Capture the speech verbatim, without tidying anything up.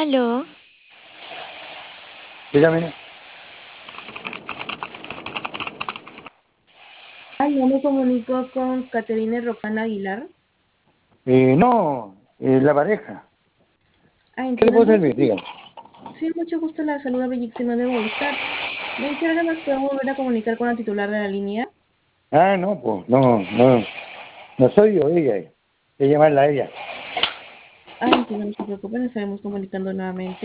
Aló, Dígame. Ay, no me comunico con Caterine Roxana Aguilar. Eh, no, eh, la pareja. Ah, ¿Qué le entiendo. puedo Mucho, servir? Dígame. sí, mucho gusto. La saluda Bellixima de Movistar. Me dijeron que nos podemos volver a comunicar con la titular de la línea. Ah, no, pues, no, no, no soy yo, ella es. Hay que llamarla a ella. Ah, entiendo, no se preocupen, estaremos comunicando nuevamente.